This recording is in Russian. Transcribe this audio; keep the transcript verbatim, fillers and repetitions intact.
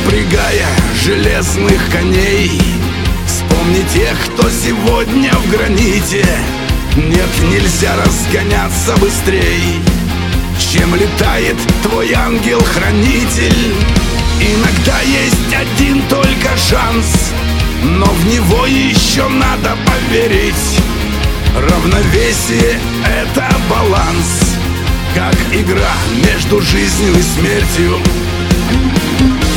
запрягая железных коней. Вспомни тех, кто сегодня в граните. Нет, нельзя разгоняться быстрей, чем летает твой ангел-хранитель. Иногда есть один только шанс, но в него еще надо поверить. Равновесие — это баланс, как игра между жизнью и смертью.